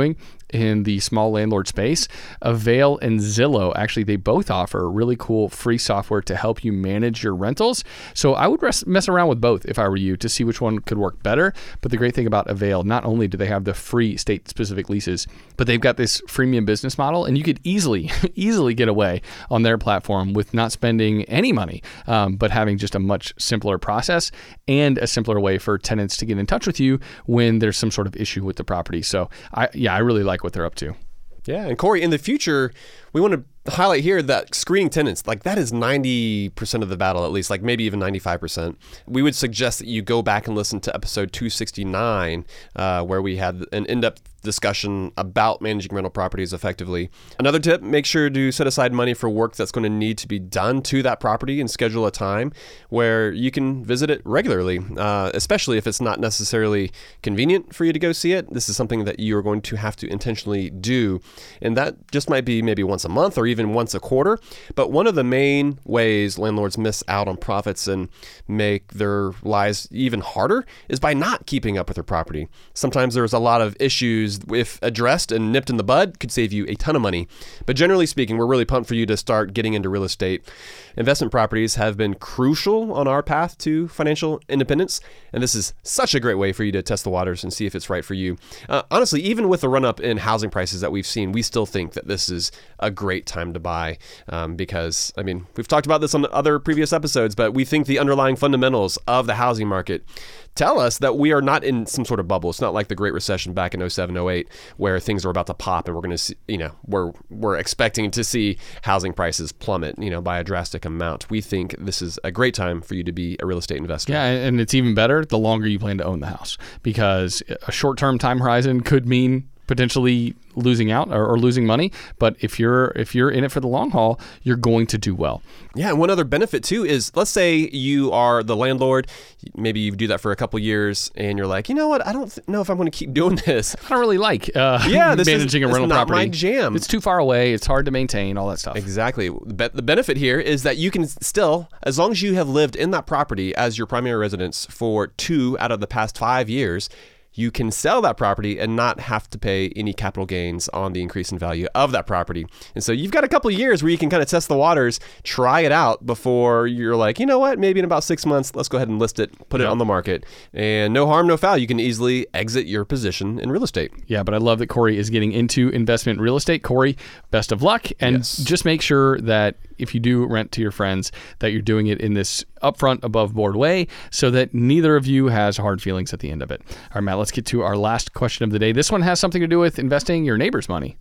in the small landlord space. Avail and Zillow, actually, they both offer really cool free software to help you manage your rentals. So I would res- mess around with both if I were you to see which one could work better. But the great thing about Avail, not only do they have the free state-specific leases, but they've got this freemium business model, and you could easily, easily get away on their platform with not spending any money, um, but having just a much simpler process and a simpler way for tenants to get in touch with you when there's some sort of issue with the property. So I, yeah, I really like what they're up to. Yeah, and Corey, in the future, we want to highlight here that screening tenants, like that is ninety percent of the battle, at least, like maybe even ninety-five percent. We would suggest that you go back and listen to episode two sixty-nine, uh, where we had an in-depth discussion about managing rental properties effectively. Another tip, make sure to set aside money for work that's going to need to be done to that property and schedule a time where you can visit it regularly, uh, especially if it's not necessarily convenient for you to go see it. This is something that you are going to have to intentionally do. And that just might be maybe once a month or even once a quarter. But one of the main ways landlords miss out on profits and make their lives even harder is by not keeping up with their property. Sometimes there's a lot of issues, if addressed and nipped in the bud, could save you a ton of money. But generally speaking, we're really pumped for you to start getting into real estate. Investment properties have been crucial on our path to financial independence, and this is such a great way for you to test the waters and see if it's right for you. Uh, honestly, even with the run-up in housing prices that we've seen, we still think that this is a great time to buy um, because, I mean, we've talked about this on other previous episodes, but we think the underlying fundamentals of the housing market tell us that we are not in some sort of bubble. It's not like the Great Recession back in oh seven, oh eight, where things are about to pop and we're going to see, you know, we're, we're expecting to see housing prices plummet, you know, by a drastic amount. We think this is a great time for you to be a real estate investor. Yeah, and it's even better the longer you plan to own the house, because a short-term time horizon could mean potentially losing out or, or losing money. But if you're if you're in it for the long haul, you're going to do well. Yeah, and one other benefit too is, let's say you are the landlord, maybe you do that for a couple years, and you're like, you know what, I don't th- know if I'm going to keep doing this. I don't really like uh, yeah, this managing is, a rental not property. My jam. It's too far away. It's hard to maintain. All that stuff. Exactly. The the benefit here is that you can still, as long as you have lived in that property as your primary residence for two out of the past five years, you can sell that property and not have to pay any capital gains on the increase in value of that property. And so you've got a couple of years where you can kind of test the waters, try it out before you're like, you know what, maybe in about six months, let's go ahead and list it, put yep. it on the market. And no harm, no foul. You can easily exit your position in real estate. Yeah, but I love that Corey is getting into investment real estate. Corey, best of luck. And yes. just make sure that if you do rent to your friends, that you're doing it in this upfront, above board way so that neither of you has hard feelings at the end of it. All right, Matt, let's get to our last question of the day. This one has something to do with investing your neighbor's money.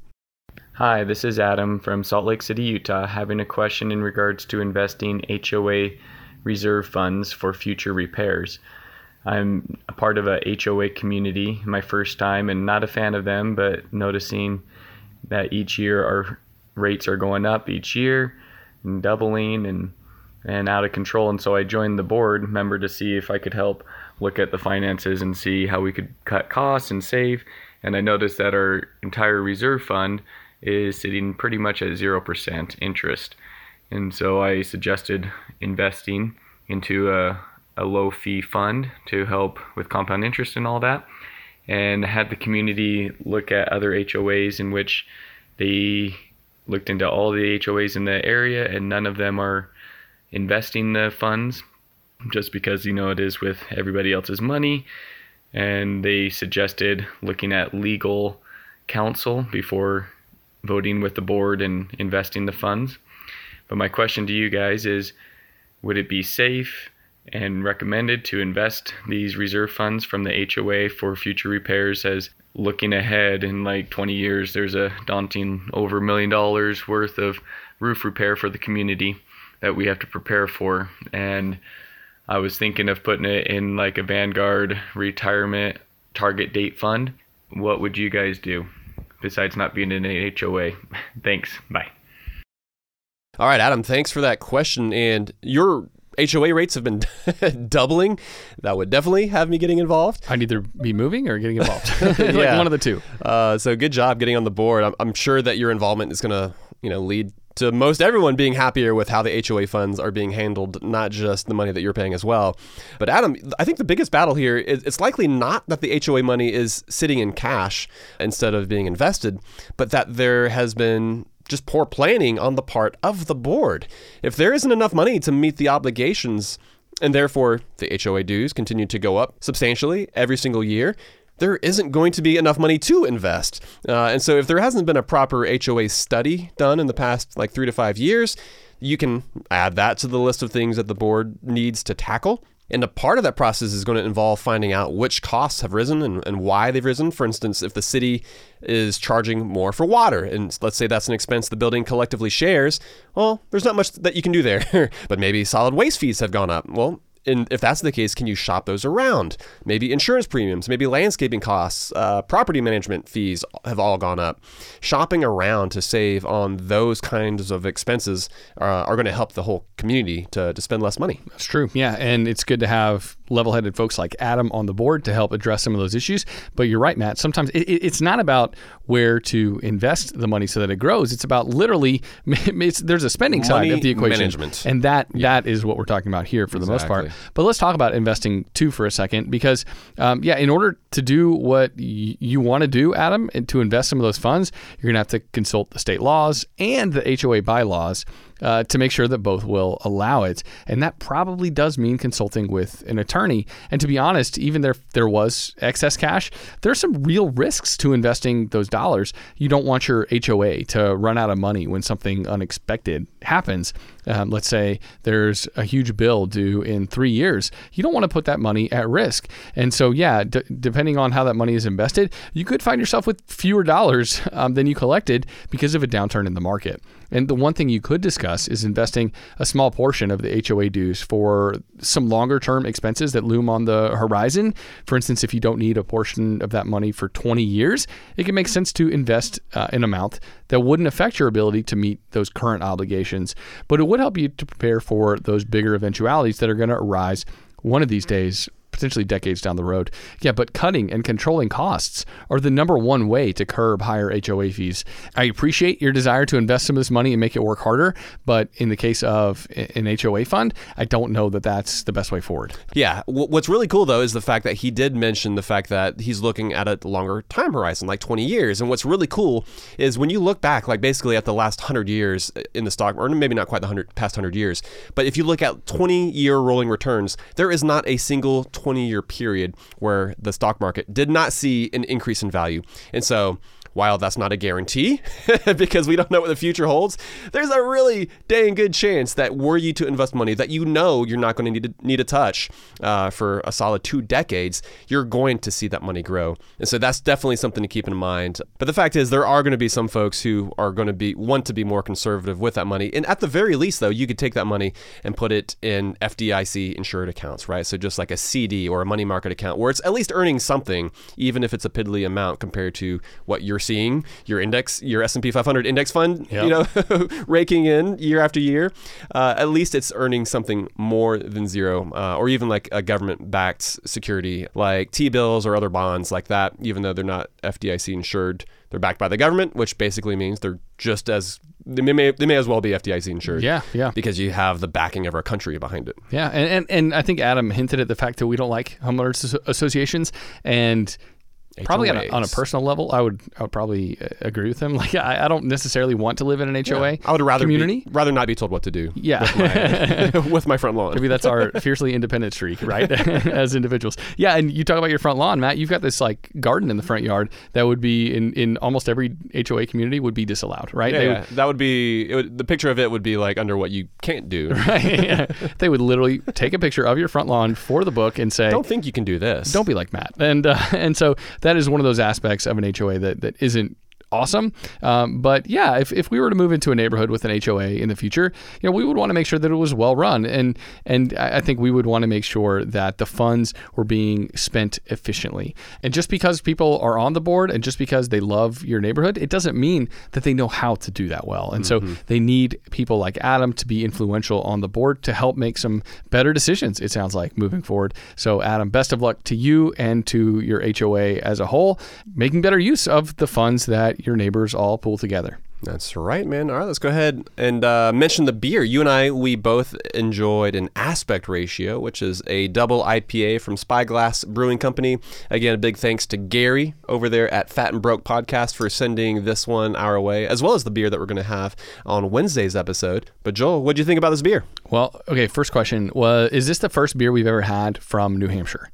Hi, this is Adam from Salt Lake City, Utah, having a question in regards to investing H O A reserve funds for future repairs. I'm a part of a H O A community, my first time, and not a fan of them, but noticing that each year our rates are going up each year and doubling and and out of control. And so I joined the board member to see if I could help look at the finances and see how we could cut costs and save. And I noticed that our entire reserve fund is sitting pretty much at zero percent interest. And so I suggested investing into a, a low fee fund to help with compound interest and all that, and had the community look at other H O As in which they looked into all the H O As in the area, and none of them are investing the funds just because, you know, it is with everybody else's money. And they suggested looking at legal counsel before voting with the board and investing the funds. But my question to you guys is, would it be safe and recommended to invest these reserve funds from the H O A for future repairs, as looking ahead in like twenty years, there's a daunting over a million dollars worth of roof repair for the community that we have to prepare for? And I was thinking of putting it in like a Vanguard retirement target date fund. What would you guys do besides not being in an H O A? Thanks. Bye. All right, Adam, thanks for that question. And your H O A rates have been doubling. That would definitely have me getting involved. I'd either be moving or getting involved. like yeah. one of the two. Uh, so good job getting on the board. I'm, I'm sure that your involvement is going to, you know, lead to most everyone being happier with how the H O A funds are being handled, not just the money that you're paying as well. But Adam, I think the biggest battle here is it's likely not that the H O A money is sitting in cash instead of being invested, but that there has been just poor planning on the part of the board. If there isn't enough money to meet the obligations, and therefore the H O A dues continue to go up substantially every single year, there isn't going to be enough money to invest. Uh, and so if there hasn't been a proper H O A study done in the past like three to five years, you can add that to the list of things that the board needs to tackle. And a part of that process is going to involve finding out which costs have risen and, and why they've risen. For instance, if the city is charging more for water, and let's say that's an expense the building collectively shares, well, there's not much that you can do there. But maybe solid waste fees have gone up. Well, and if that's the case, can you shop those around? Maybe insurance premiums, maybe landscaping costs, uh, property management fees have all gone up. Shopping around to save on those kinds of expenses uh, are going to help the whole community to, to spend less money. That's true. Yeah. And it's good to have level-headed folks like Adam on the board to help address some of those issues. But you're right, Matt. Sometimes it, it's not about where to invest the money so that it grows. It's about literally, it's, there's a spending money side of the equation. Management. And that Yeah. that is what we're talking about here for the most part. Exactly. But let's talk about investing too for a second, because um, yeah, in order to do what y- you want to do, Adam, and to invest some of those funds, you're going to have to consult the state laws and the H O A bylaws uh, to make sure that both will allow it. And that probably does mean consulting with an attorney. And to be honest, even if there was excess cash, there's some real risks to investing those dollars. You don't want your H O A to run out of money when something unexpected happens. Um, let's say there's a huge bill due in three years. You don't want to put that money at risk. And so, yeah, d- depending on how that money is invested, you could find yourself with fewer dollars um, than you collected because of a downturn in the market. And the one thing you could discuss is investing a small portion of the H O A dues for some longer term expenses that loom on the horizon. For instance, if you don't need a portion of that money for twenty years, it can make sense to invest uh, an amount that wouldn't affect your ability to meet those current obligations, but it would help you to prepare for those bigger eventualities that are going to arise one of these days, potentially decades down the road. Yeah, but cutting and controlling costs are the number one way to curb higher H O A fees. I appreciate your desire to invest some of this money and make it work harder, but in the case of an H O A fund, I don't know that that's the best way forward. Yeah. W- what's really cool, though, is the fact that he did mention the fact that he's looking at a longer time horizon, like twenty years. And what's really cool is when you look back, like basically at the last one hundred years in the stock, or maybe not quite the one hundred, past one hundred years, but if you look at twenty-year rolling returns, there is not a single twenty-year period where the stock market did not see an increase in value. And so while that's not a guarantee because we don't know what the future holds, there's a really dang good chance that were you to invest money that you know you're not going to need to, need to touch uh, for a solid two decades, you're going to see that money grow. And so that's definitely something to keep in mind. But the fact is, there are going to be some folks who are going to be want to be more conservative with that money. And at the very least, though, you could take that money and put it in F D I C insured accounts, right? So just like a C D or a money market account where it's at least earning something, even if it's a piddly amount compared to what you're seeing your index, your S and P five hundred index fund, yep. you know, raking in year after year. Uh, at least it's earning something more than zero, uh, or even like a government-backed security like T-bills or other bonds like that. Even though they're not F D I C insured, they're backed by the government, which basically means they're just as they may they may as well be F D I C insured. Yeah, yeah. Because you have the backing of our country behind it. Yeah, and and, and I think Adam hinted at the fact that we don't like homeowners associations, and probably on a, on a personal level, I would I would probably agree with him. Like I, I don't necessarily want to live in an H O A yeah. I would rather community. Be, rather not be told what to do. Yeah, with my, with my front lawn. Maybe that's our fiercely independent streak, right? As individuals. Yeah, and you talk about your front lawn, Matt. You've got this like garden in the front yard that would be in, in almost every H O A community would be disallowed, right? Yeah, they yeah. Would, that would be it would, the picture of it would be like under what you can't do. Right. Yeah. They would literally take a picture of your front lawn for the book and say, "Don't think you can do this. Don't be like Matt." And uh, and so that is one of those aspects of an H O A that, that isn't awesome. Um, but yeah, if, if we were to move into a neighborhood with an H O A in the future, you know, we would want to make sure that it was well run. And, and I think we would want to make sure that the funds were being spent efficiently. And just because people are on the board and just because they love your neighborhood, it doesn't mean that they know how to do that well. And mm-hmm. so they need people like Adam to be influential on the board to help make some better decisions, it sounds like, moving forward. So Adam, best of luck to you and to your H O A as a whole, making better use of the funds that your neighbors all pool together. That's right, man. All right, let's go ahead and uh, mention the beer. You and I, we both enjoyed an Aspect Ratio, which is a double I P A from Spyglass Brewing Company. Again, a big thanks to Gary over there at Fat and Broke Podcast for sending this one our way, as well as the beer that we're going to have on Wednesday's episode. But Joel, what do you think about this beer? Well, okay, first question was, is this the first beer we've ever had from New Hampshire?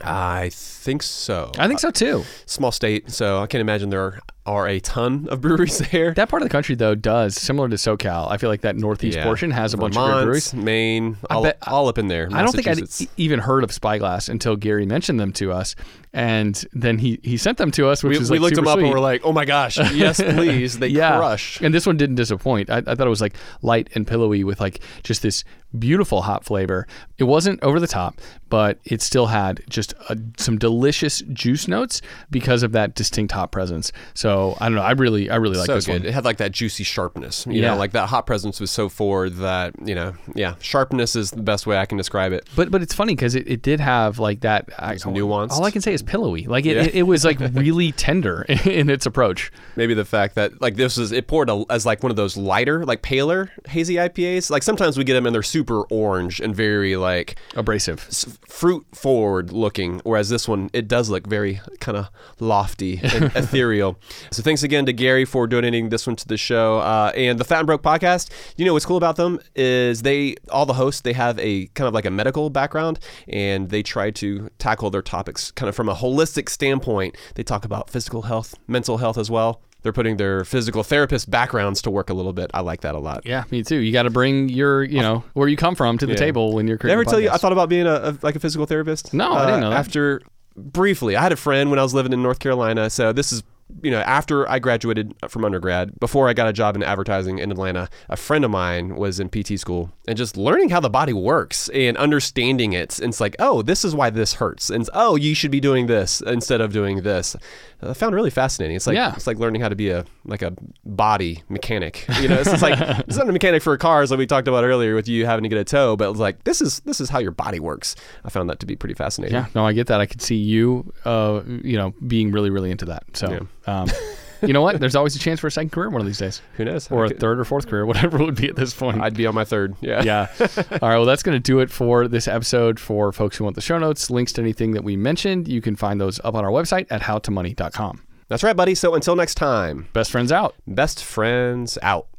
I think so. I think so too. Uh, small state, so I can't imagine there are, are a ton of breweries there. That part of the country, though, does, similar to SoCal. I feel like that northeast Yeah. portion has a bunch Vermont, of great breweries. Maine, I all, bet- all up in there. I don't think I'd Massachusetts. e- even heard of Spyglass until Gary mentioned them to us, and then he, he sent them to us, which we, is we like looked super them up sweet. and we're like, oh my gosh, yes, please. They yeah. crush. And this one didn't disappoint. I, I thought it was like light and pillowy with like just this beautiful hop flavor. It wasn't over the top, but it still had just a, some delicious juice notes because of that distinct hop presence. So I don't know. I really, I really like so this good. one. It had like that juicy sharpness. You Yeah. know, like that hop presence was so forward that, you know, yeah, sharpness is the best way I can describe it. But but it's funny because it, it did have like that I, Some nuanced. All I can say is pillowy. Like it, Yeah. it, it was like really tender in its approach. Maybe the fact that like this is it poured a, as like one of those lighter, like paler hazy I P As. Like sometimes we get them and they're super orange and very like Abrasive. s- fruit forward looking, whereas this one it does look very kind of lofty and ethereal. So thanks again to Gary for donating this one to the show. Uh, and the Fat and Broke Podcast, you know what's cool about them is they all the hosts they have a kind of like a medical background and they try to tackle their topics kind of from a holistic standpoint. They talk about physical health, mental health as well. They're putting their physical therapist backgrounds to work a little bit. I like that a lot. Yeah, me too. You got to bring your, you know, where you come from to the Yeah. table when you're Did I creating ever tell you I podcasts. thought about being a, a like a physical therapist? No, I didn't know that. After briefly, I had a friend when I was living in North Carolina. So this is, you know, after I graduated from undergrad, before I got a job in advertising in Atlanta, a friend of mine was in P T school and just learning how the body works and understanding it. And it's like, oh, this is why this hurts. And oh, you should be doing this instead of doing this. I found it really fascinating. It's like Yeah. it's like learning how to be a like a body mechanic. You know, it's just like it's not a mechanic for cars like we talked about earlier with you having to get a tow, but it's like this is this is how your body works. I found that to be pretty fascinating. Yeah, no, I get that. I could see you, uh, you know, being really, really into that. So, um, you know what? There's always a chance for a second career one of these days, Who knows? or I a could- third or fourth career, whatever it would be at this point. I'd be on my third. Yeah. yeah. All right. Well, that's going to do it for this episode. For folks who want the show notes, links to anything that we mentioned, you can find those up on our website at how to money dot com. That's right, buddy. So until next time, Best friends out. best friends out.